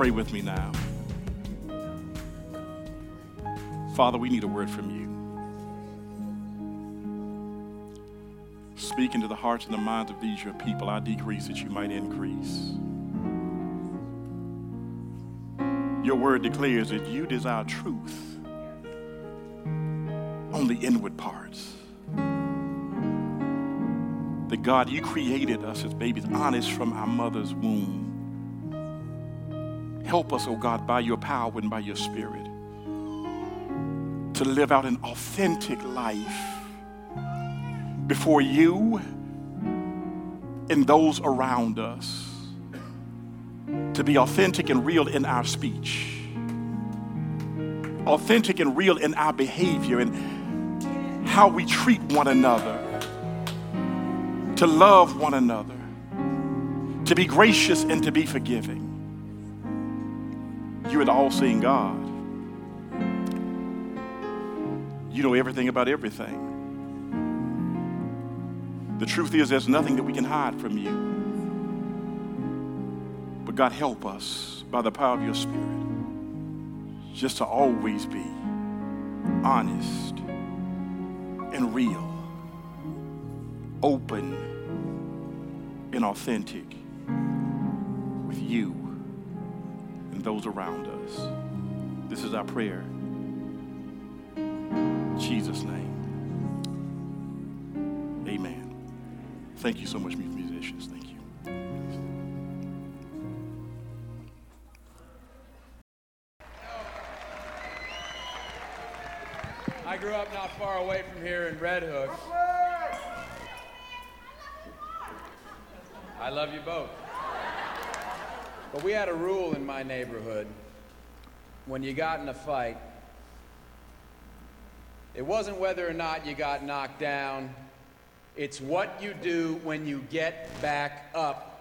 pray with me now. Father, we need a word from you. Speak into the hearts and the minds of these your people. I decrease that you might increase. Your word declares that you desire truth on the inward parts. That God, you created us as babies, honest from our mother's womb. Help us, oh God, by your power and by your spirit, to live out an authentic life before you and those around us. To be authentic and real in our speech, authentic and real in our behavior and how we treat one another, to love one another, to be gracious and to be forgiving. You are the all-seeing God. You know everything about everything. The truth is, there's nothing that we can hide from you. But God, help us by the power of your Spirit just to always be honest and real, open and authentic with you and those around us. This is our prayer. In Jesus' name. Amen. Thank you so much, musicians. Thank you. I grew up not far away from here in Red Hook. I love you both. But we had a rule in my neighborhood. When you got in a fight, it wasn't whether or not you got knocked down. It's what you do when you get back up.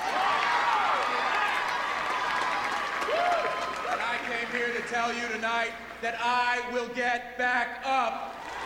And I came here to tell you tonight that I will get back up.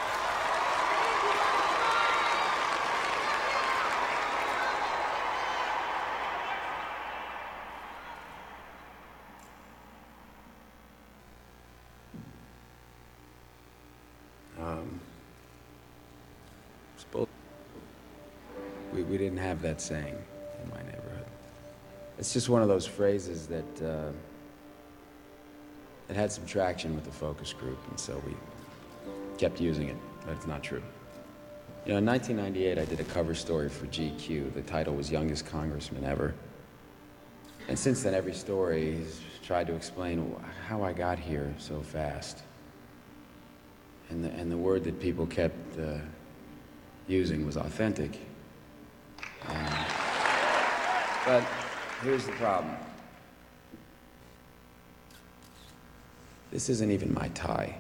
We didn't have that saying in my neighborhood. It's just one of those phrases that it had some traction with the focus group, and so we kept using it, but it's not true. You know, in 1998, I did a cover story for GQ. The title was Youngest Congressman Ever. And since then, every story has tried to explain how I got here so fast. And the word that people kept using was authentic. But here's the problem. This isn't even my tie.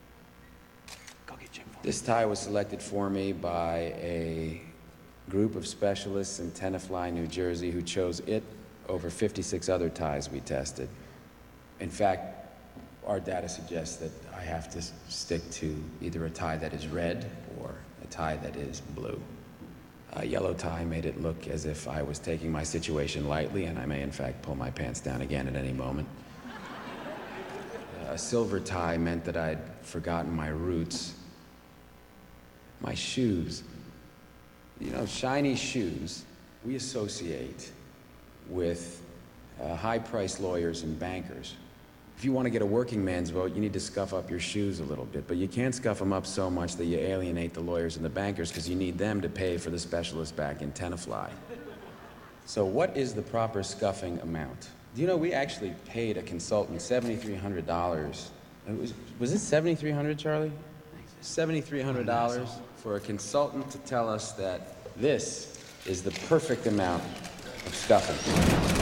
This tie was selected for me by a group of specialists in Tenafly, New Jersey, who chose it over 56 other ties we tested. In fact, our data suggests that I have to stick to either a tie that is red or a tie that is blue. A yellow tie made it look as if I was taking my situation lightly, and I may in fact pull my pants down again at any moment. A silver tie meant that I'd forgotten my roots. My shoes. You know, shiny shoes we associate with high-priced lawyers and bankers. If you want to get a working man's vote, you need to scuff up your shoes a little bit, but you can't scuff them up so much that you alienate the lawyers and the bankers, because you need them to pay for the specialist back in Tenafly. So what is the proper scuffing amount? Do you know we actually paid a consultant $7,300. Was it $7,300, Charlie? $7,300 for a consultant to tell us that this is the perfect amount of scuffing.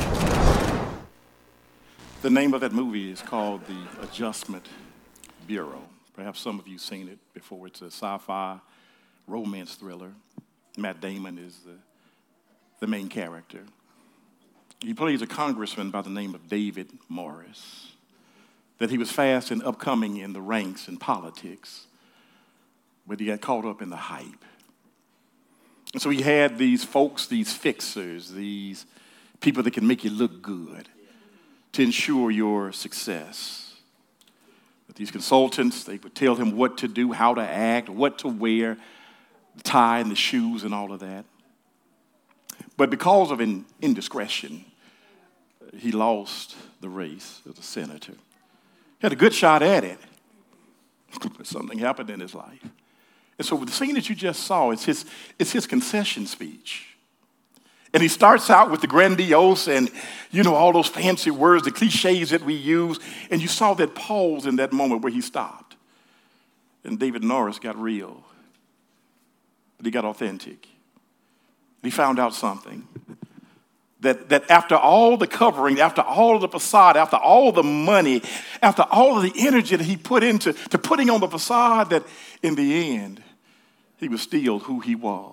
The name of that movie is called The Adjustment Bureau. Perhaps some of you have seen it before. It's a sci-fi romance thriller. Matt Damon is the main character. He plays a congressman by the name of David Morris. That he was fast and upcoming in the ranks in politics, but he got caught up in the hype. And so he had these folks, these fixers, these people that can make you look good, to ensure your success. But these consultants, they would tell him what to do, how to act, what to wear, the tie and the shoes and all of that. But because of an indiscretion, he lost the race as a senator. He had a good shot at it, but something happened in his life. And so the scene that you just saw, it's his concession speech. And he starts out with the grandiose and, all those fancy words, the cliches that we use. And you saw that pause in that moment where he stopped. And David Norris got real. But he got authentic. He found out something. That after all the covering, after all of the facade, after all the money, after all of the energy that he put into putting on the facade, that in the end, he was still who he was.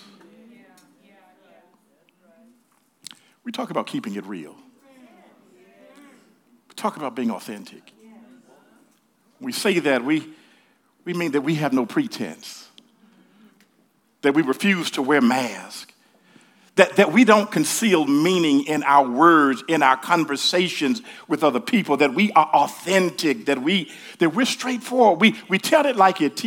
We talk about keeping it real. We talk about being authentic. We say that, we mean that we have no pretense, that we refuse to wear masks, that we don't conceal meaning in our words, in our conversations with other people, that we are authentic, that we're straightforward. We tell it like it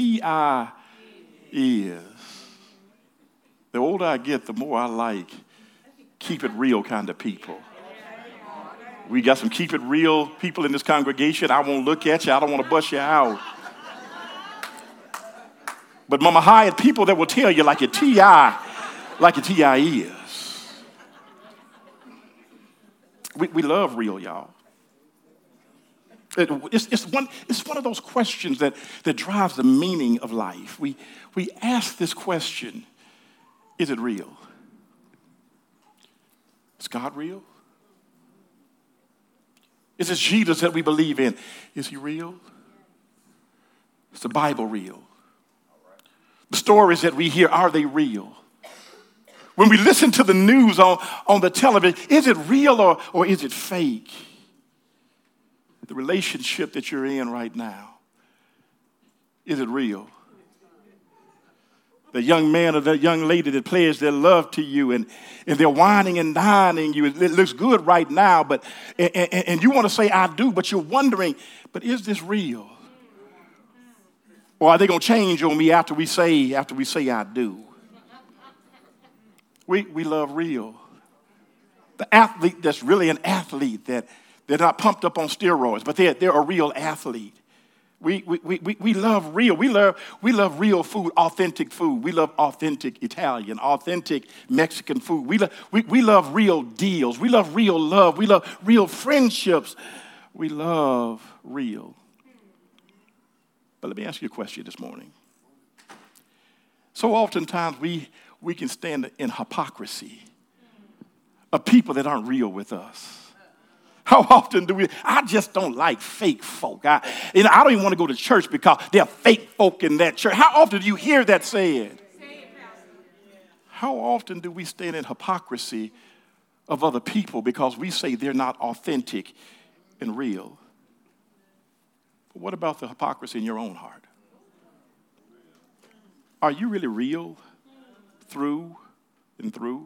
is. The older I get, the more I like keep it real kind of people. We got some keep it real people in this congregation. I won't look at you. I don't want to bust you out. But Mama hired people that will tell you like a T.I. is. We love real, y'all. It's one of those questions that drives the meaning of life. We ask this question, is it real? Is God real? Is this Jesus that we believe in? Is he real? Is the Bible real? The stories that we hear, are they real? When we listen to the news on the television, is it real or is it fake? The relationship that you're in right now, is it real? The young man or the young lady that pledged their love to you and they're whining and dining you. It looks good right now, but and you want to say I do, but you're wondering, but is this real? Or are they going to change on me after we say I do? We love real. The athlete that's really an athlete, that they're not pumped up on steroids, but they're a real athlete. We love real. We love real food, authentic food. We love authentic Italian, authentic Mexican food. We love real deals. We love real love. We love real friendships. We love real. But let me ask you a question this morning. So oftentimes we can stand in hypocrisy of people that aren't real with us. How often do I just don't like fake folk. I don't even want to go to church because there are fake folk in that church. How often do you hear that said? How often do we stand in hypocrisy of other people because we say they're not authentic and real? But what about the hypocrisy in your own heart? Are you really real through and through?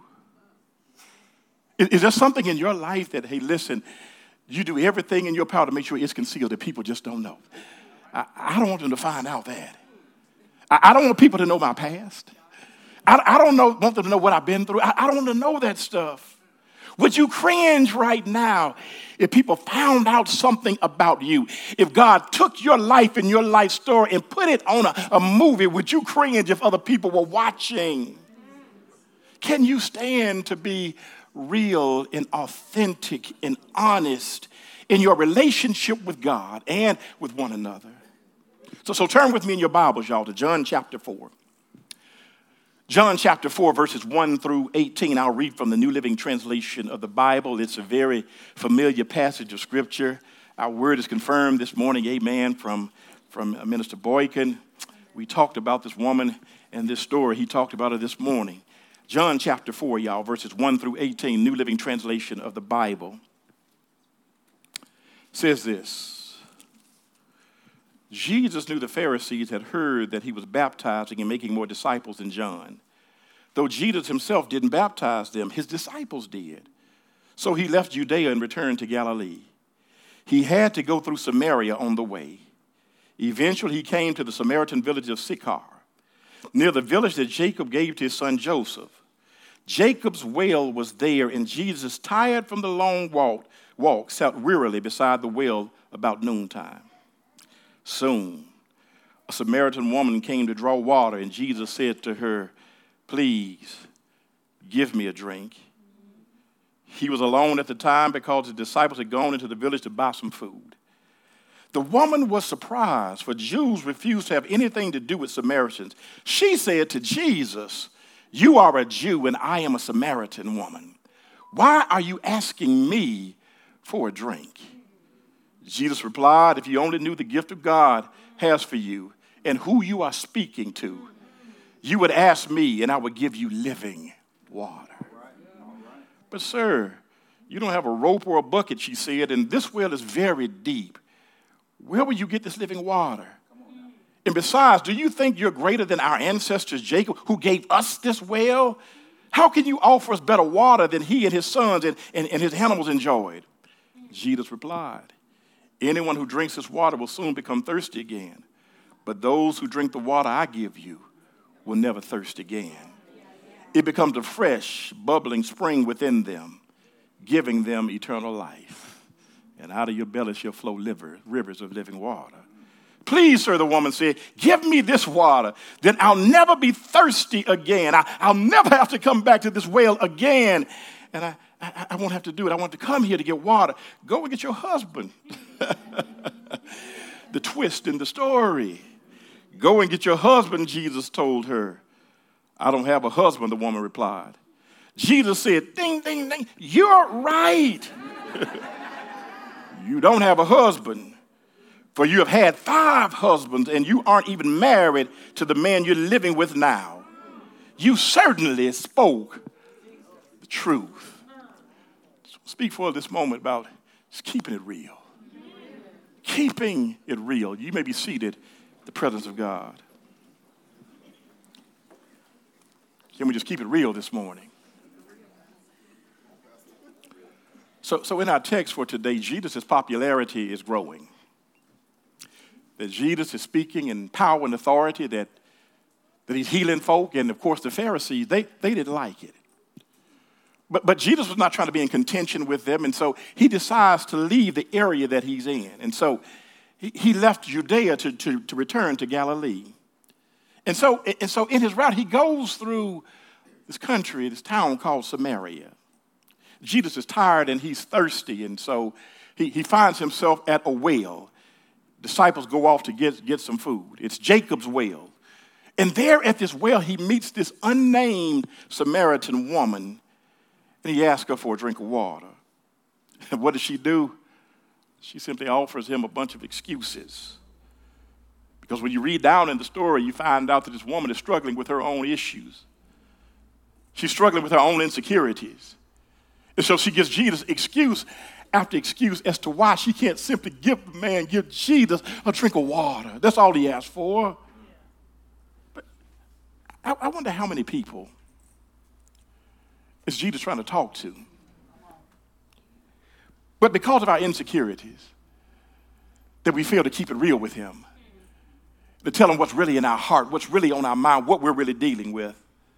Is there something in your life that, hey, listen, you do everything in your power to make sure it's concealed that people just don't know? I don't want them to find out that. I don't want people to know my past. I don't want them to know what I've been through. I don't want to know that stuff. Would you cringe right now if people found out something about you? If God took your life and your life story and put it on a movie, would you cringe if other people were watching? Can you stand to be real and authentic and honest in your relationship with God and with one another? So turn with me in your Bibles, y'all, to John chapter 4. John chapter 4, verses 1 through 18. I'll read from the New Living Translation of the Bible. It's a very familiar passage of Scripture. Our word is confirmed this morning, amen, from Minister Boykin. We talked about this woman and this story. He talked about it this morning. John chapter 4, y'all, verses 1 through 18, New Living Translation of the Bible, says this. Jesus knew the Pharisees had heard that he was baptizing and making more disciples than John. Though Jesus himself didn't baptize them, his disciples did. So he left Judea and returned to Galilee. He had to go through Samaria on the way. Eventually, he came to the Samaritan village of Sychar, near the village that Jacob gave to his son Joseph. Jacob's well was there, and Jesus, tired from the long walk, sat wearily beside the well about noontime. Soon, a Samaritan woman came to draw water, and Jesus said to her, "Please, give me a drink." He was alone at the time because his disciples had gone into the village to buy some food. The woman was surprised, for Jews refused to have anything to do with Samaritans. She said to Jesus, "You are a Jew and I am a Samaritan woman. Why are you asking me for a drink?" Jesus replied, "If you only knew the gift of God has for you and who you are speaking to, you would ask me and I would give you living water." "But sir, you don't have a rope or a bucket," she said, "and this well is very deep. Where will you get this living water? And besides, do you think you're greater than our ancestors Jacob, who gave us this well? How can you offer us better water than he and his sons and his animals enjoyed?" Jesus replied, "Anyone who drinks this water will soon become thirsty again. But those who drink the water I give you will never thirst again. It becomes a fresh, bubbling spring within them, giving them eternal life. And out of your belly shall flow rivers of living water." "Please, sir," the woman said, "give me this water. Then I'll never be thirsty again. I'll never have to come back to this well again. And I won't have to do it. I want to come here to get water." "Go and get your husband." The twist in the story. "Go and get your husband," Jesus told her. "I don't have a husband," the woman replied. Jesus said, "Ding, ding, ding, you're right." "You don't have a husband, for you have had 5 husbands, and you aren't even married to the man you're living with now. You certainly spoke the truth." So speak for this moment about just keeping it real. Keeping it real. You may be seated in the presence of God. Can we just keep it real this morning? So in our text for today, Jesus' popularity is growing. That Jesus is speaking in power and authority, that he's healing folk, and of course the Pharisees, they didn't like it. But Jesus was not trying to be in contention with them, and so he decides to leave the area that he's in. And so he left Judea to return to Galilee. And so in his route, he goes through this country, this town called Samaria. Jesus is tired and he's thirsty, and so he finds himself at a well. Disciples go off to get some food. It's Jacob's well. And there at this well, he meets this unnamed Samaritan woman, and he asks her for a drink of water. And what does she do? She simply offers him a bunch of excuses. Because when you read down in the story, you find out that this woman is struggling with her own issues. She's struggling with her own insecurities. And so she gives Jesus excuse after excuse as to why she can't simply give Jesus a drink of water. That's all he asked for. But I wonder how many people is Jesus trying to talk to? But because of our insecurities, that we fail to keep it real with him, to tell him what's really in our heart, what's really on our mind, what we're really dealing with.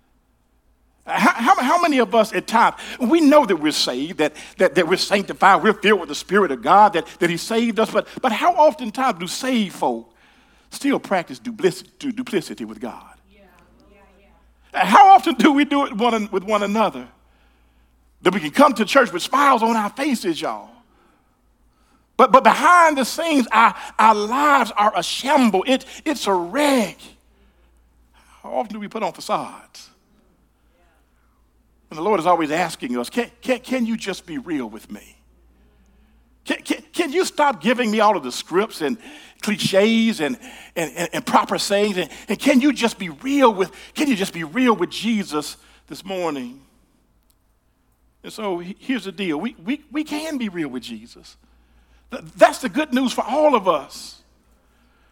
How many of us at times, we know that we're saved, that we're sanctified, we're filled with the Spirit of God, that he saved us, but how oftentimes do saved folk still practice duplicity with God? How often do we do it with one another? That we can come to church with smiles on our faces, y'all. But behind the scenes, our lives are a shamble. It's a wreck. How often do we put on facades? And the Lord is always asking us, can you just be real with me? Can you stop giving me all of the scripts and cliches and proper sayings? And can you just be real with Jesus this morning? And so here's the deal. We can be real with Jesus. That's the good news for all of us.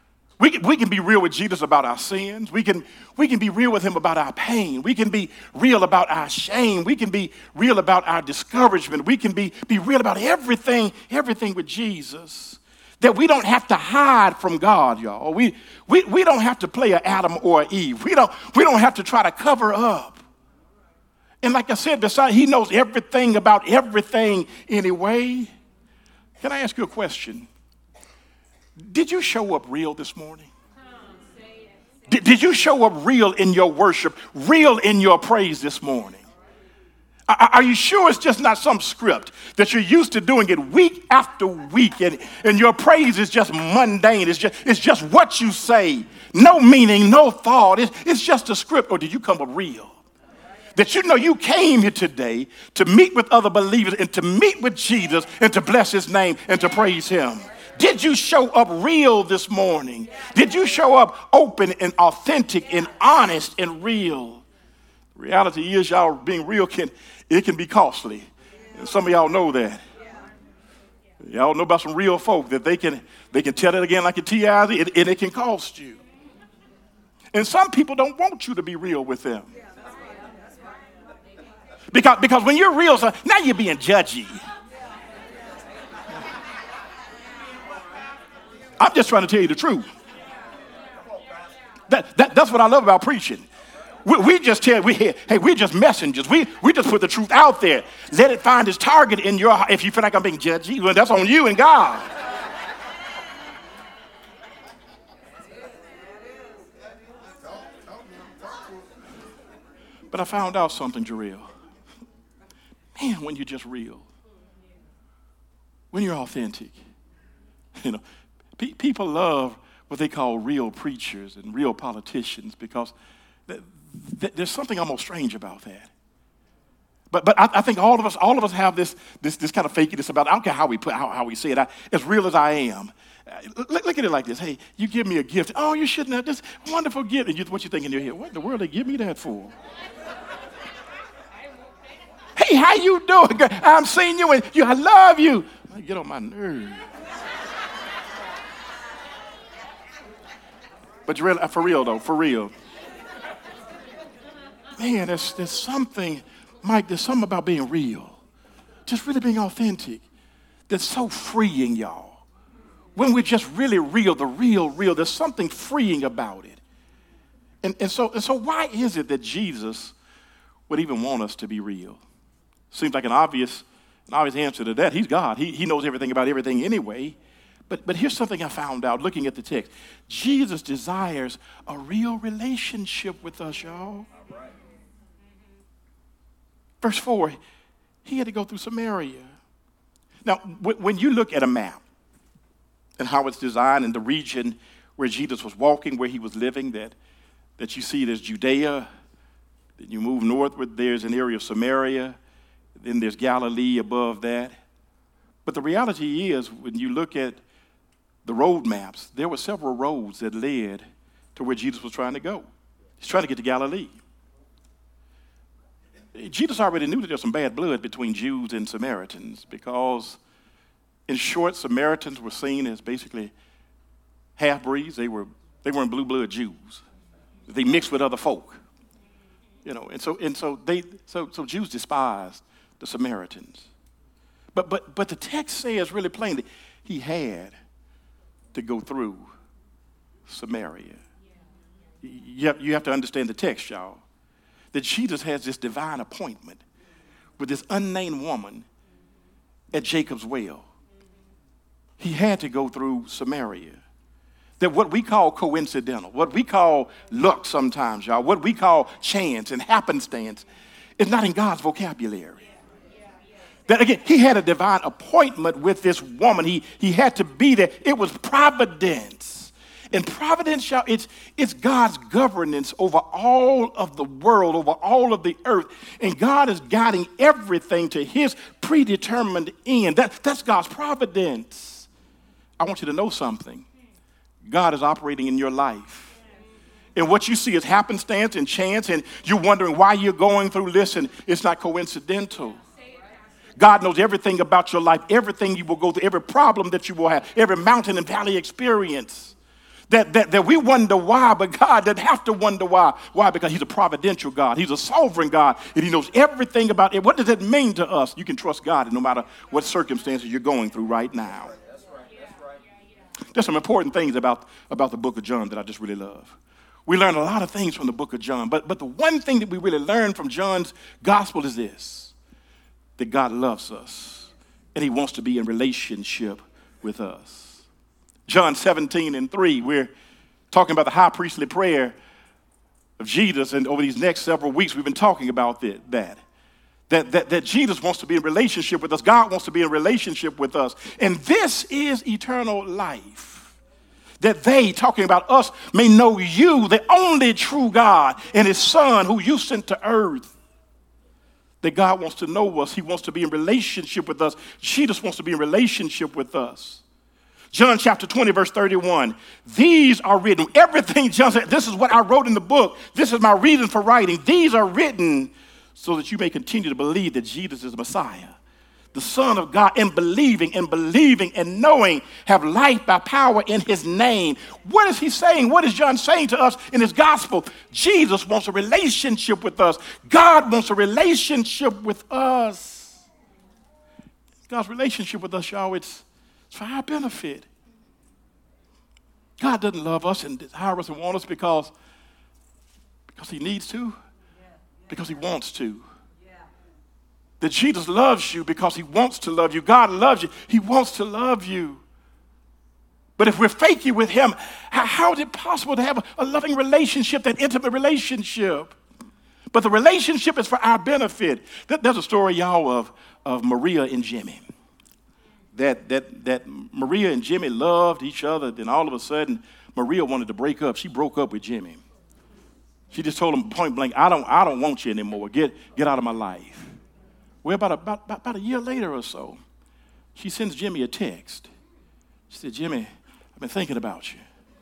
We can be real with Jesus about our sins. We can be real with him about our pain. We can be real about our shame. We can be real about our discouragement. We can be real about everything with Jesus. That we don't have to hide from God, y'all. We don't have to play an Adam or an Eve. We don't have to try to cover up. And like I said, besides, he knows everything about everything anyway. Can I ask you a question? Did you show up real this morning? Did you show up real in your worship, real in your praise this morning? Are you sure it's just not some script that you're used to doing it week after week and your praise is just mundane? It's just what you say, no meaning, no thought. It's just a script. Or did you come up real? That you know you came here today to meet with other believers and to meet with Jesus and to bless his name and to praise him. Did you show up real this morning? Did you show up open and authentic and honest and real? Reality is, y'all, being real can be costly. And some of y'all know that. Y'all know about some real folk that they can tell it again like a TIZ and it can cost you. And some people don't want you to be real with them. Because when you're real, now you're being judgy. I'm just trying to tell you the truth. That's what I love about preaching. We just tell, we're just messengers. We just put the truth out there. Let it find its target in your heart. If you feel like I'm being judgy, well, that's on you and God. But I found out something, Jarrell. Man, when you're just real, when you're authentic, people love what they call real preachers and real politicians because there's something almost strange about that. But I think all of us have this kind of fakiness about it. I don't care how we say it. As real as I am. Look at it like this. Hey, you give me a gift. Oh, you shouldn't have this wonderful gift. And what you think in your head? What in the world they give me that for? Hey, how you doing? I'm seeing you and I love you. I get on my nerves. But for real. Man, there's something, Mike, there's something about being real. Just really being authentic. That's so freeing, y'all. When we're just really real, the real, there's something freeing about it. And so why is it that Jesus would even want us to be real? Seems like an obvious answer to that. He's God. He knows everything about everything anyway. But here's something I found out looking at the text. Jesus desires a real relationship with us, y'all. Verse 4, he had to go through Samaria. Now, when you look at a map and how it's designed and the region where Jesus was walking, where he was living, that you see there's Judea, then you move northward, there's an area of Samaria, then there's Galilee above that. But the reality is, when you look at the road maps, there were several roads that led to where Jesus was trying to go. He's trying to get to Galilee. Jesus already knew that there was some bad blood between Jews and Samaritans because, in short, Samaritans were seen as basically half-breeds. They weren't blue-blood Jews. They mixed with other folk, and so Jews despised the Samaritans. But the text says really plainly, he had to go through Samaria. You have to understand the text, y'all. That Jesus has this divine appointment with this unnamed woman at Jacob's well. He had to go through Samaria. That what we call coincidental, what we call luck sometimes, y'all, what we call chance and happenstance is not in God's vocabulary. That again, he had a divine appointment with this woman. He had to be there. It was providence. And providence, y'all, it's God's governance over all of the world, over all of the earth. And God is guiding everything to his predetermined end. That's God's providence. I want you to know something. God is operating in your life. And what you see is happenstance and chance, and you're wondering why you're going through this, and it's not coincidental. God knows everything about your life, everything you will go through, every problem that you will have, every mountain and valley experience. That we wonder why, but God doesn't have to wonder why. Why? Because he's a providential God. He's a sovereign God, and he knows everything about it. What does it mean to us? You can trust God no matter what circumstances you're going through right now. There's some important things about the book of John that I just really love. We learn a lot of things from the book of John, but the one thing that we really learn from John's gospel is this, that God loves us, and he wants to be in relationship with us. John 17:3, we're talking about the high priestly prayer of Jesus, and over these next several weeks, we've been talking about that Jesus wants to be in relationship with us. God wants to be in relationship with us. And this is eternal life. That they, talking about us, may know you, the only true God, and his Son who you sent to earth. That God wants to know us. He wants to be in relationship with us. Jesus wants to be in relationship with us. John chapter 20, verse 31. These are written. Everything John said, this is what I wrote in the book. This is my reason for writing. These are written so that you may continue to believe that Jesus is the Messiah, the Son of God, and believing and knowing have life by power in his name. What is he saying? What is John saying to us in his gospel? Jesus wants a relationship with us. God wants a relationship with us. God's relationship with us, y'all, it's for our benefit. God doesn't love us and desire us and want us because he needs to, because he wants to. That Jesus loves you because he wants to love you. God loves you. He wants to love you. But if we're fakey with him, how is it possible to have a loving relationship, that intimate relationship? But the relationship is for our benefit. There's a story, y'all, of Maria and Jimmy. That Maria and Jimmy loved each other. Then all of a sudden, Maria wanted to break up. She broke up with Jimmy. She just told him point blank, I don't want you anymore. Get out of my life. Well, about a year later or so, she sends Jimmy a text. She said, Jimmy, I've been thinking about you.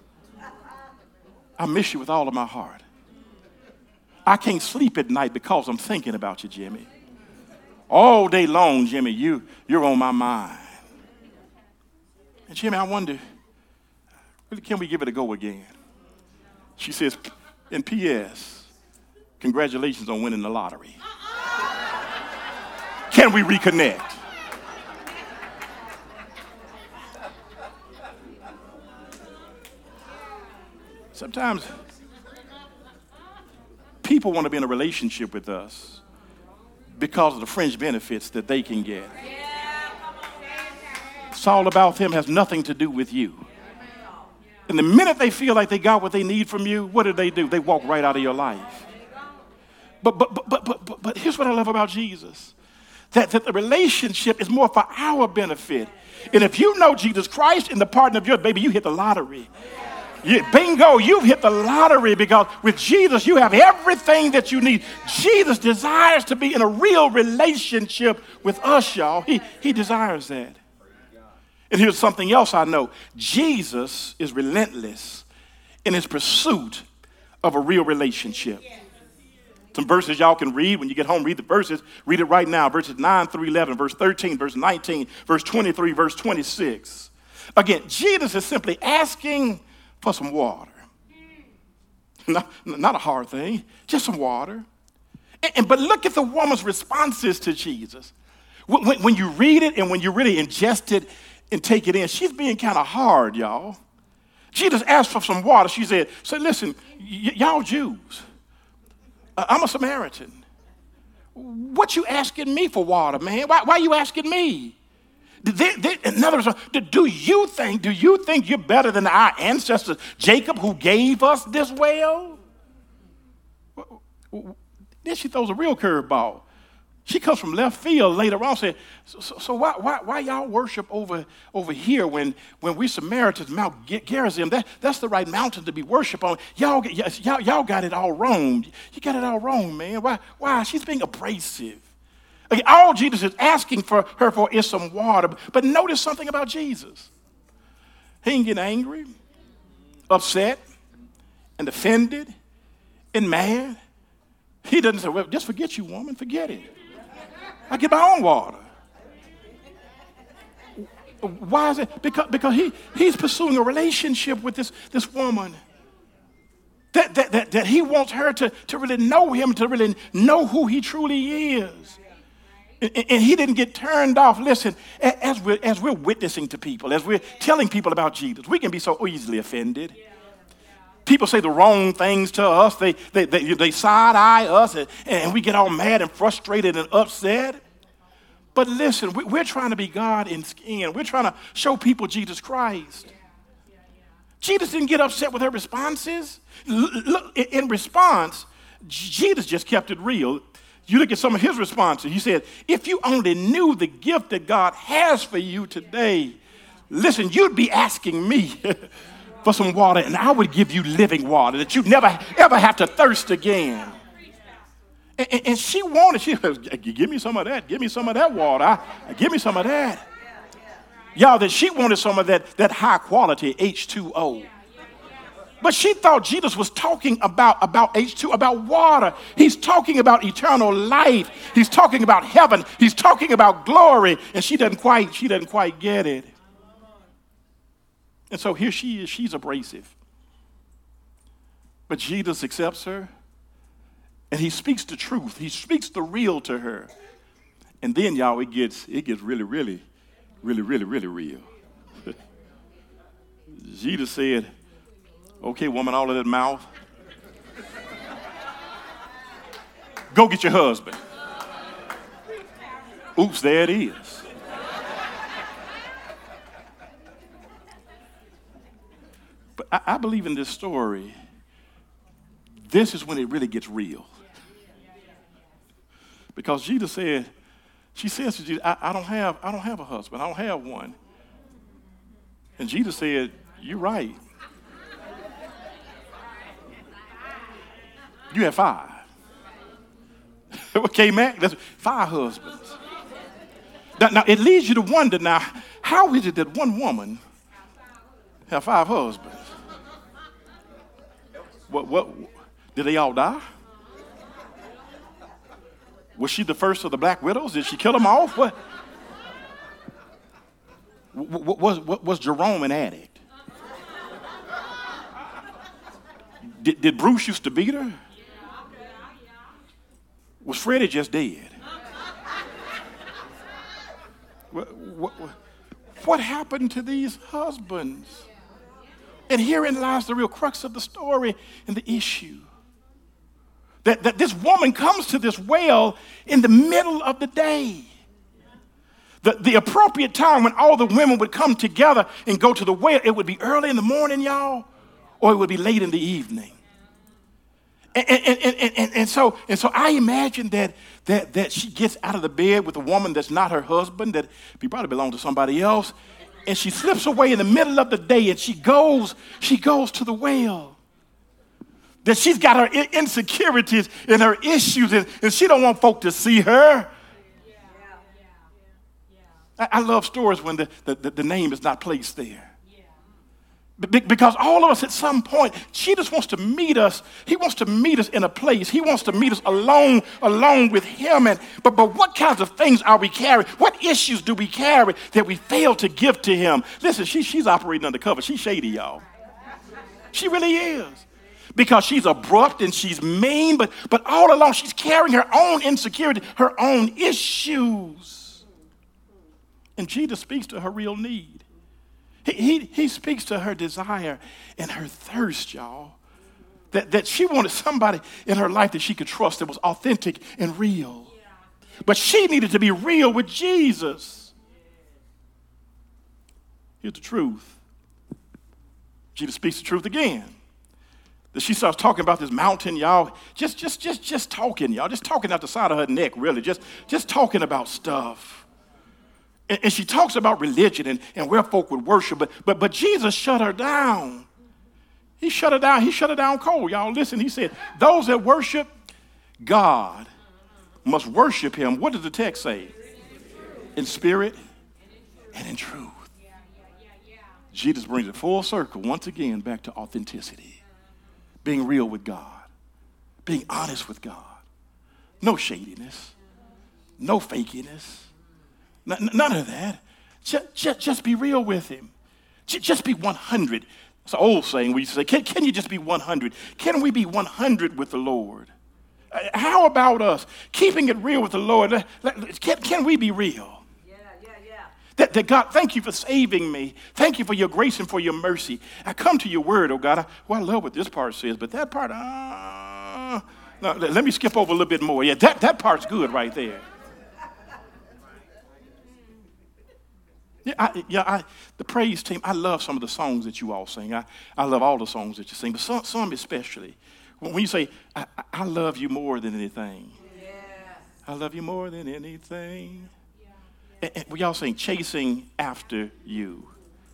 I miss you with all of my heart. I can't sleep at night because I'm thinking about you, Jimmy. All day long, Jimmy, you're on my mind. And Jimmy, I wonder, really, can we give it a go again? She says, in P.S., congratulations on winning the lottery. Can we reconnect? Sometimes people want to be in a relationship with us because of the fringe benefits that they can get. It's all about them, has nothing to do with you. And the minute they feel like they got what they need from you, what do? They walk right out of your life. But here's what I love about Jesus. That the relationship is more for our benefit. And if you know Jesus Christ in the pardon of your baby, you hit the lottery. Bingo, you've hit the lottery, because with Jesus, you have everything that you need. Jesus desires to be in a real relationship with us, y'all. He desires that. And here's something else I know. Jesus is relentless in his pursuit of a real relationship. Some verses y'all can read when you get home. Read the verses. Read it right now. Verses 9 through 11, verse 13, verse 19, verse 23, verse 26. Again, Jesus is simply asking for some water. Not a hard thing, just some water. But look at the woman's responses to Jesus. When you read it and when you really ingest it and take it in, she's being kind of hard, y'all. Jesus asked for some water. She said, listen, y'all Jews, I'm a Samaritan. What you asking me for water, man? Why you asking me? In other words, do you think you're better than our ancestor Jacob, who gave us this well? Then she throws a real curveball. She comes from left field later on, saying, so why y'all worship over here when we Samaritans, Mount Gerizim, that's the right mountain to be worshiped on. Y'all got it all wrong. You got it all wrong, man. Why? She's being abrasive. Like, all Jesus is asking for her for is some water. But notice something about Jesus. He ain't getting angry, upset, and offended, and mad. He doesn't say, well, just forget you, woman, forget it. I get my own water. Why is it? Because he's pursuing a relationship with this woman. That he wants her to really know him, to really know who he truly is. And he didn't get turned off. Listen, as we're witnessing to people, as we're telling people about Jesus, we can be so easily offended. People say the wrong things to us. They side-eye us, and we get all mad and frustrated and upset. But listen, we're trying to be God in skin. We're trying to show people Jesus Christ. Jesus didn't get upset with her responses. Look, in response, Jesus just kept it real. You look at some of his responses. He said, if you only knew the gift that God has for you today, listen, you'd be asking me for some water, and I would give you living water that you'd never, ever have to thirst again. And she was, give me some of that. Give me some of that water. Give me some of that. Y'all, that she wanted some of that high quality H2O. But she thought Jesus was talking about H2, about water. He's talking about eternal life. He's talking about heaven. He's talking about glory. And she doesn't quite get it. And so here she is. She's abrasive. But Jesus accepts her. And he speaks the truth. He speaks the real to her. And then, y'all, it gets really, really, really, really, really real. Jesus said, okay, woman, all of that mouth. Go get your husband. Oops, there it is. But I believe in this story, this is when it really gets real. Because Jesus said, she says to Jesus, I don't have a husband. I don't have one. And Jesus said, you're right. You have 5. Okay, Mac, that's 5 husbands. Now, it leads you to wonder now, how is it that one woman have 5 husbands? What did they all die? Was she the first of the black widows? Did she kill them off? What was Jerome an addict? Did Bruce used to beat her? Was Freddie just dead? What happened to these husbands? And herein lies the real crux of the story and the issue. That this woman comes to this well in the middle of the day. The appropriate time when all the women would come together and go to the well, it would be early in the morning, y'all, or it would be late in the evening. And so I imagine that she gets out of the bed with a woman that's not her husband, that probably belongs to somebody else, and she slips away in the middle of the day and she goes to the well. That she's got her insecurities and her issues, and she don't want folk to see her. I love stories when the name is not placed there. Because all of us at some point, Jesus wants to meet us. He wants to meet us in a place. He wants to meet us alone with him. But what kinds of things are we carrying? What issues do we carry that we fail to give to him? Listen, she's operating undercover. She's shady, y'all. She really is. Because she's abrupt and she's mean, but all along she's carrying her own insecurity, her own issues. And Jesus speaks to her real need. He speaks to her desire and her thirst, y'all. That she wanted somebody in her life that she could trust, that was authentic and real. But she needed to be real with Jesus. Here's the truth. Jesus speaks the truth again. That she starts talking about this mountain, y'all. Just talking, y'all. Just talking out the side of her neck, really. Just talking about stuff. And she talks about religion and where folk would worship. But Jesus shut her down. He shut her down. He shut her down cold, y'all. Listen, he said, those that worship God must worship him. What does the text say? In spirit and in truth. Jesus brings it full circle once again back to authenticity. Being real with God. Being honest with God. No shadiness. No fakiness. None of that. Just be real with him. Just be 100. It's an old saying we used to say, can you just be 100? Can we be 100 with the Lord? How about us keeping it real with the Lord? Can we be real? Yeah. That God, thank you for saving me. Thank you for your grace and for your mercy. I come to your word, oh God. I love what this part says, but that part, no, let me skip over a little bit more. Yeah, that part's good right there. The praise team, I love some of the songs that you all sing. I love all the songs that you sing, but some especially. When you say, I love you more than anything. Yes. I love you more than anything. Yeah. And we all sing, chasing after you.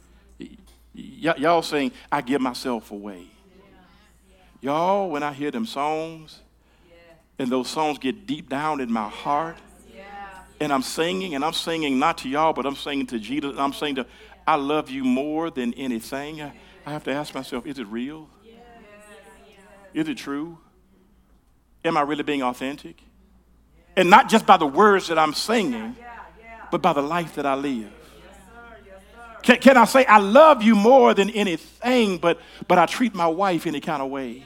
Y'all sing, I give myself away. Yeah. Y'all, when I hear them songs, and those songs get deep down in my heart, and I'm singing not to y'all, but I'm singing to Jesus. I'm saying I love you more than anything. I have to ask myself, is it real? Is it true? Am I really being authentic? And not just by the words that I'm singing, but by the life that I live. Can I say, I love you more than anything, but I treat my wife any kind of way?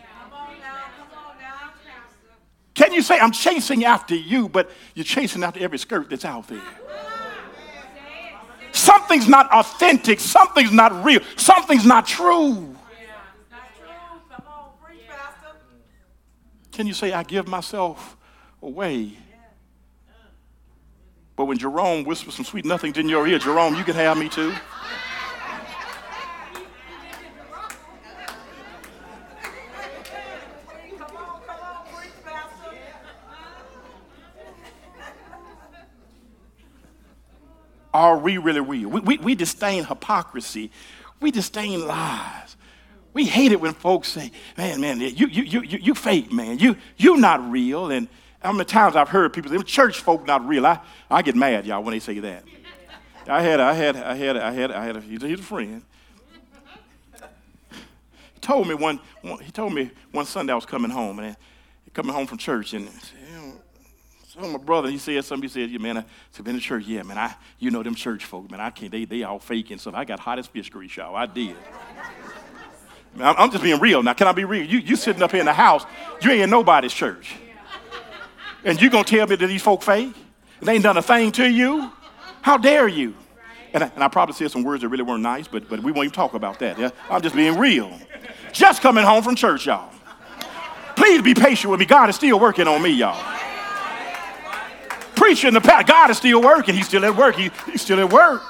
Can you say, I'm chasing after you, but you're chasing after every skirt that's out there? Something's not authentic. Something's not real. Something's not true. Can you say, I give myself away? But when Jerome whispers some sweet nothings in your ear, Jerome, you can have me too. Are we really real? We disdain hypocrisy. We disdain lies. We hate it when folks say, man, you fake, man. You not real. And how many times I've heard people say, church folk not real. I get mad, y'all, when they say that. He's a friend. He told me one Sunday I was coming home, and coming home from church, and so my brother, he said something. He said, "Yeah, man, I've been to church. Yeah, man, you know them church folk, man. I can't. They all fake and stuff. I got hot as fish grease, y'all. I did. Man, I'm just being real now. Can I be real? You sitting up here in the house, you ain't in nobody's church, and you gonna tell me that these folk fake? They ain't done a thing to you? How dare you?" And I probably said some words that really weren't nice, but we won't even talk about that. Yeah, I'm just being real. Just coming home from church, y'all. Please be patient with me. God is still working on me, y'all. Preaching in the past, God is still working. He's still at work. He's still at work.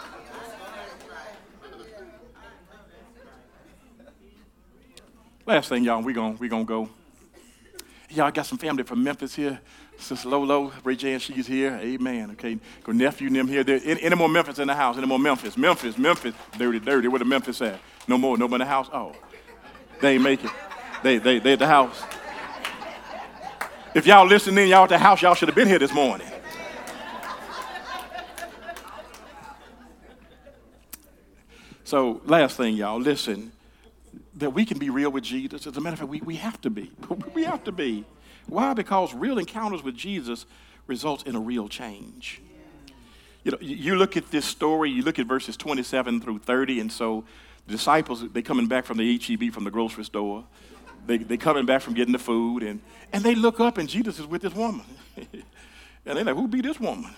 Last thing, y'all, we gonna go. Y'all, I got some family from Memphis here. Sister Lolo, Ray Jan, she's here. Amen. Okay, go nephew and them here. Any more Memphis in the house? Any more Memphis? Memphis. Dirty. Where the Memphis at? No more in the house? Oh, they ain't make it. They at the house. If y'all listening, y'all at the house, y'all should have been here this morning. So last thing, y'all, listen, that we can be real with Jesus. As a matter of fact, we have to be. We have to be. Why? Because real encounters with Jesus results in a real change. You know, you look at this story, you look at verses 27 through 30, and so the disciples, they coming back from the H-E-B, from the grocery store. They coming back from getting the food, and they look up, and Jesus is with this woman. And they're like, who be this woman?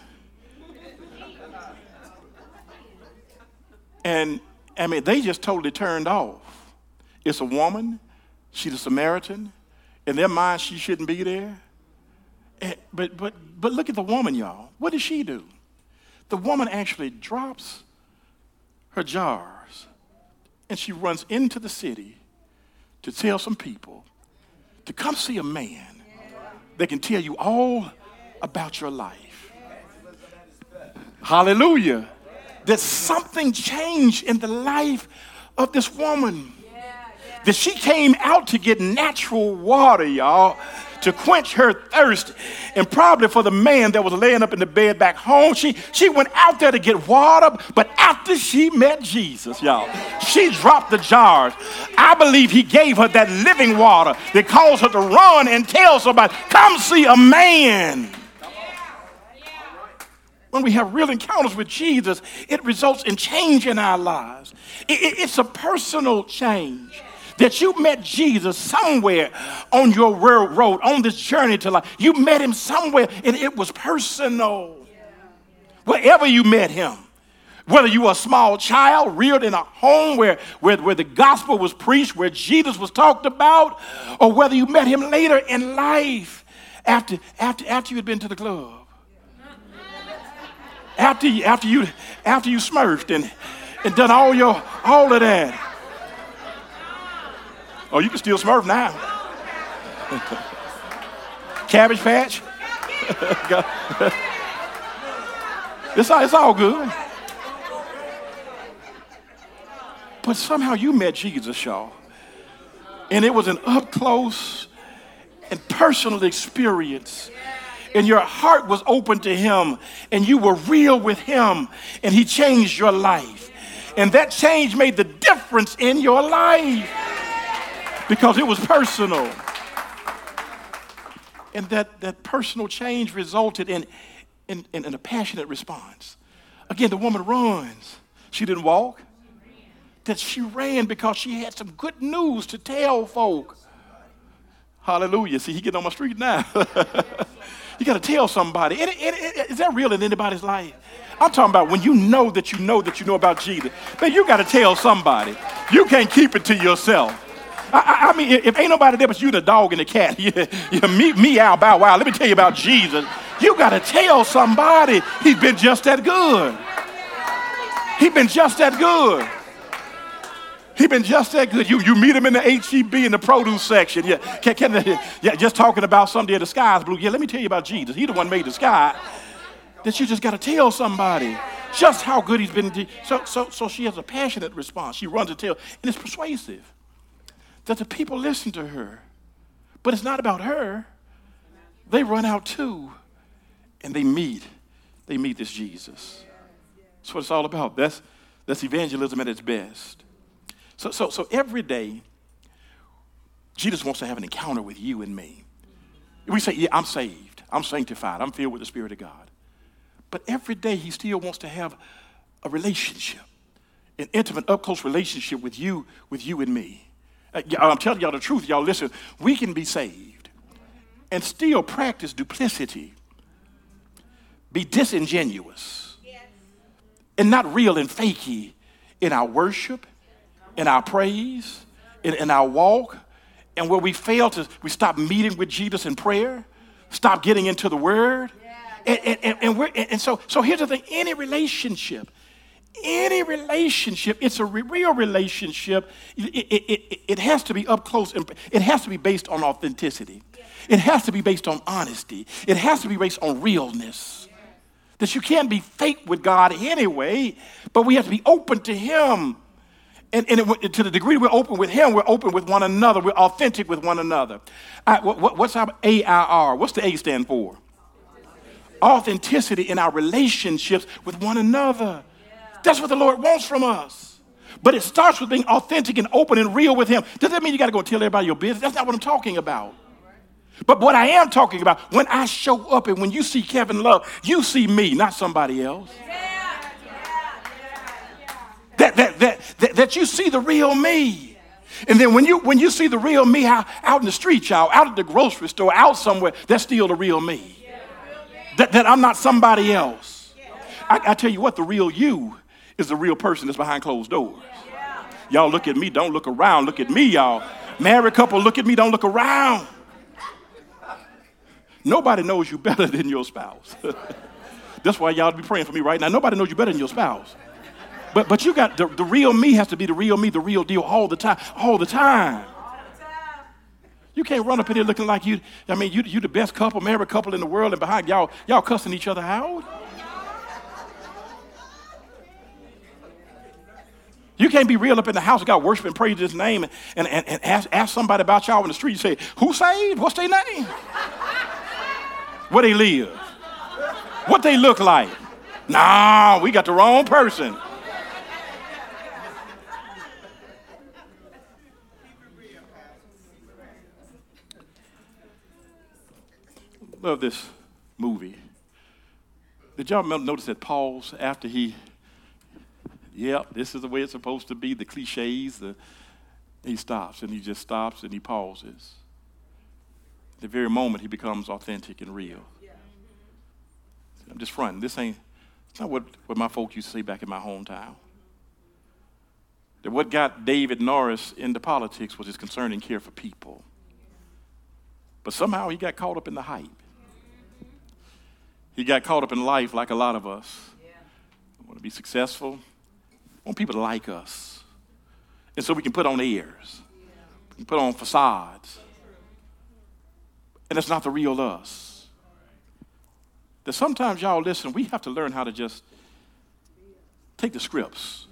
And, I mean, they just totally turned off. It's a woman. She's a Samaritan. In their mind, she shouldn't be there. But look at the woman, y'all. What does she do? The woman actually drops her jars, and she runs into the city to tell some people to come see a man that can tell you all about your life. Hallelujah. That something changed in the life of this woman. That she came out to get natural water, y'all, to quench her thirst. And probably for the man that was laying up in the bed back home, she went out there to get water. But after she met Jesus, y'all, she dropped the jars. I believe he gave her that living water that caused her to run and tell somebody, come see a man. when we have real encounters with Jesus, it results in change in our lives. It's a personal change. That you met Jesus somewhere on your road, on this journey to life. You met him somewhere, and it was personal. Wherever you met him, whether you were a small child reared in a home where the gospel was preached, where Jesus was talked about, or whether you met him later in life after you had been to the club, after you smurfed and done all of that. Oh, you can still smurf now. Cabbage Patch. It's all good. But somehow you met Jesus, y'all. And it was an up-close and personal experience. And your heart was open to him. And you were real with him. And he changed your life. And that change made the difference in your life. Because it was personal. And that personal change resulted in a passionate response. Again, the woman runs. She didn't walk. That she ran because she had some good news to tell folk. Hallelujah. See, he getting on my street now. You got to tell somebody. Is that real in anybody's life? I'm talking about when you know that you know about Jesus. Man, you got to tell somebody. You can't keep it to yourself. I mean, if ain't nobody there but you, the dog and the cat, meow, bow, wow, let me tell you about Jesus. You got to tell somebody he's been just that good. He's been just that good. He's been just that good. You meet him in the HEB in the produce section. Just talking about someday the sky's blue. Yeah, let me tell you about Jesus. He the one made the sky. That you just got to tell somebody just how good he's been. So she has a passionate response. She runs to tell, and it's persuasive. That the people listen to her. But it's not about her. They run out too. And they meet this Jesus. That's what it's all about. That's evangelism at its best. So every day, Jesus wants to have an encounter with you and me. We say, yeah, I'm saved. I'm sanctified. I'm filled with the Spirit of God. But every day, he still wants to have a relationship, an intimate, up-close relationship with you and me. I'm telling y'all the truth. Y'all listen, we can be saved and still practice duplicity, be disingenuous, and not real and fakey in our worship, in our praise, in our walk, and where we stop meeting with Jesus in prayer, stop getting into the Word. So here's the thing, any relationship, it's a real relationship. It has to be up close, and it has to be based on authenticity. It has to be based on honesty. It has to be based on realness. That you can't be fake with God anyway, but we have to be open to him. And to the degree we're open with him, we're open with one another. We're authentic with one another. What's our AIR? What's the A stand for? Authenticity in our relationships with one another. That's what the Lord wants from us. But it starts with being authentic and open and real with him. Does that mean you got to go tell everybody your business? That's not what I'm talking about. But what I am talking about, when I show up and when you see Kevin Love, you see me, not somebody else. That you see the real me. And then when you see the real me out in the street, y'all, out at the grocery store, out somewhere, that's still the real me. That I'm not somebody else. I tell you what, the real you is the real person that's behind closed doors. Y'all look at me, don't look around. Look at me, y'all. Married couple, look at me, don't look around. Nobody knows you better than your spouse. That's why y'all be praying for me right now. Nobody knows you better than your spouse. But you got the real me has to be the real me, the real deal all the time. All the time. You can't run up in here looking like you the best couple, married couple in the world, and behind y'all cussing each other out. You can't be real up in the house of God, worship and praise his name, and ask somebody about y'all in the street. You say, who saved? What's their name? Where they live? What they look like? Nah, we got the wrong person. Love this movie. Did y'all notice that pause after this is the way it's supposed to be, the cliches, he stops and he just stops and he pauses. The very moment he becomes authentic and real. I'm just fronting. It's not what my folk used to say back in my hometown. That what got David Norris into politics was his concern and care for people. But somehow he got caught up in the hype. He got caught up in life like a lot of us. I want to be successful. I want people to like us. And so we can put on airs. We can put on facades. And it's not the real us. That sometimes, y'all, listen, we have to learn how to just take the scripts,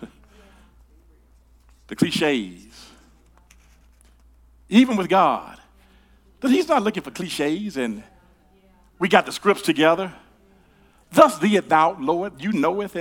the cliches, even with God. That he's not looking for cliches and we got the scripts together. Thus thee thou, Lord, you knoweth.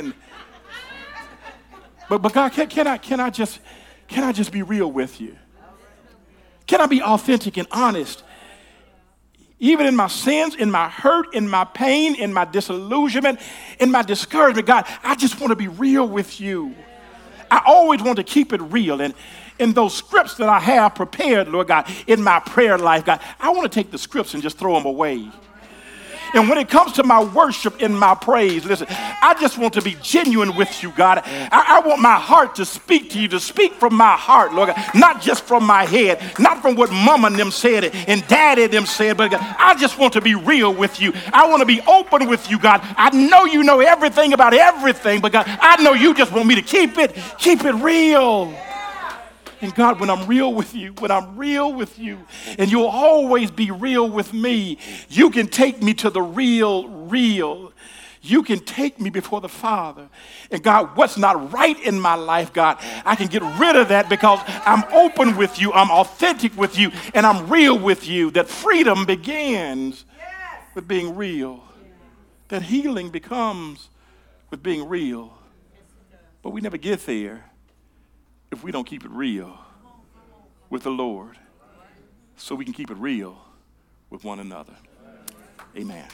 But God, can I just be real with you? Can I be authentic and honest? Even in my sins, in my hurt, in my pain, in my disillusionment, in my discouragement, God, I just want to be real with you. I always want to keep it real. And in those scripts that I have prepared, Lord God, in my prayer life, God, I want to take the scripts and just throw them away. And when it comes to my worship and my praise, listen, I just want to be genuine with you, God. I want my heart to speak to you, to speak from my heart, Lord God, not just from my head, not from what mama and them said and daddy and them said, but God, I just want to be real with you. I want to be open with you, God. I know you know everything about everything, but God, I know you just want me to keep it real. And God, when I'm real with you, and you'll always be real with me, you can take me to the real. You can take me before the Father. And God, what's not right in my life, God, I can get rid of that because I'm open with you, I'm authentic with you, and I'm real with you. That freedom begins with being real. That healing becomes with being real. But we never get there if we don't keep it real with the Lord, so we can keep it real with one another. Amen.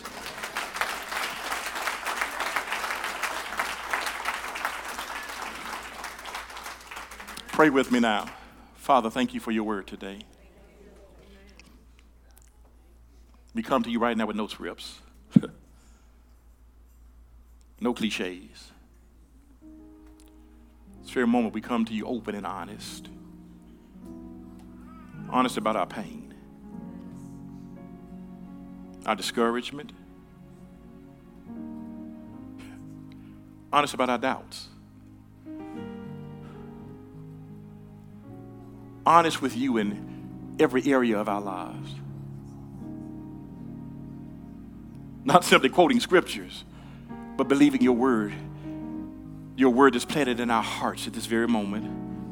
Pray with me now. Father, thank you for your word today. We come to you right now with no scripts, no cliches. This very moment we come to you open and honest about our pain, our discouragement, honest about our doubts, honest with you in every area of our lives. Not simply quoting scriptures, but believing your word. Your word is planted in our hearts at this very moment.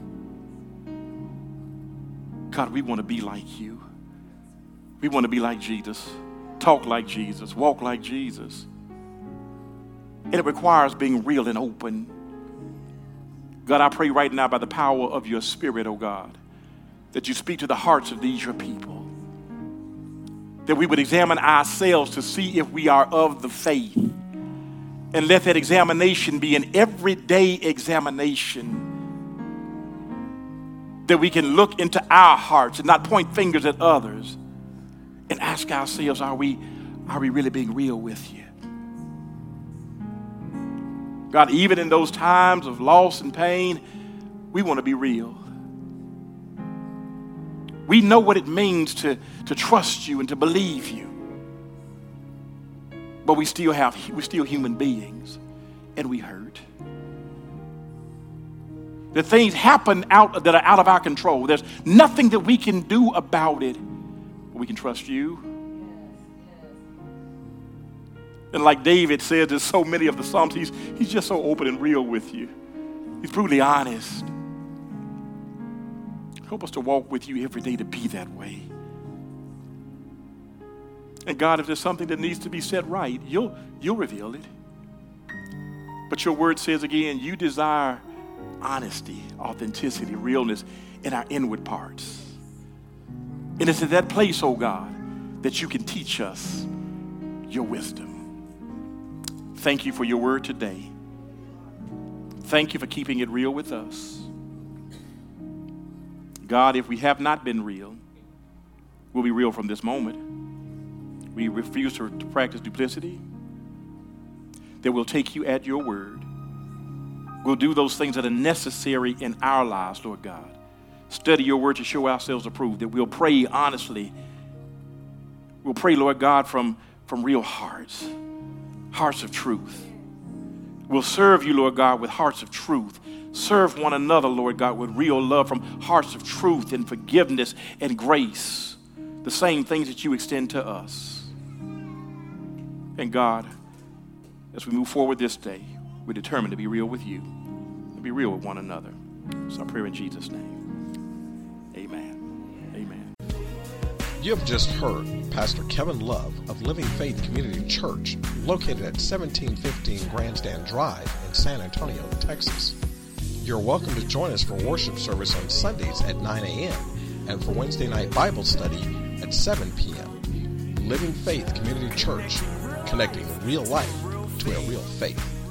God, we want to be like you. We want to be like Jesus, talk like Jesus, walk like Jesus. And it requires being real and open. God, I pray right now by the power of your Spirit, oh God, that you speak to the hearts of these your people. That we would examine ourselves to see if we are of the faith. And let that examination be an everyday examination. That we can look into our hearts and not point fingers at others. And ask ourselves, are we really being real with you? God, even in those times of loss and pain, we want to be real. We know what it means to trust you and to believe you. But we're still human beings, and we hurt. The things happen that are out of our control. There's nothing that we can do about it. But we can trust you. And like David says in so many of the Psalms, he's just so open and real with you. He's brutally honest. Help us to walk with you every day to be that way. And God, if there's something that needs to be set right, you'll reveal it. But your word says again, you desire honesty, authenticity, realness in our inward parts. And it's in that place, oh God, that you can teach us your wisdom. Thank you for your word today. Thank you for keeping it real with us. God, if we have not been real, we'll be real from this moment. We refuse to practice duplicity, that we'll take you at your word. We'll do those things that are necessary in our lives, Lord God. Study your word to show ourselves approved, that we'll pray honestly. We'll pray, Lord God, from real hearts, hearts of truth. We'll serve you, Lord God, with hearts of truth. Serve one another, Lord God, with real love from hearts of truth and forgiveness and grace, the same things that you extend to us. And God, as we move forward this day, we're determined to be real with you and be real with one another. So I pray in Jesus' name. Amen. Amen. You have just heard Pastor Kevin Love of Living Faith Community Church, located at 1715 Grandstand Drive in San Antonio, Texas. You're welcome to join us for worship service on Sundays at 9 a.m. and for Wednesday night Bible study at 7 p.m. Living Faith Community Church, connecting real life to a real faith.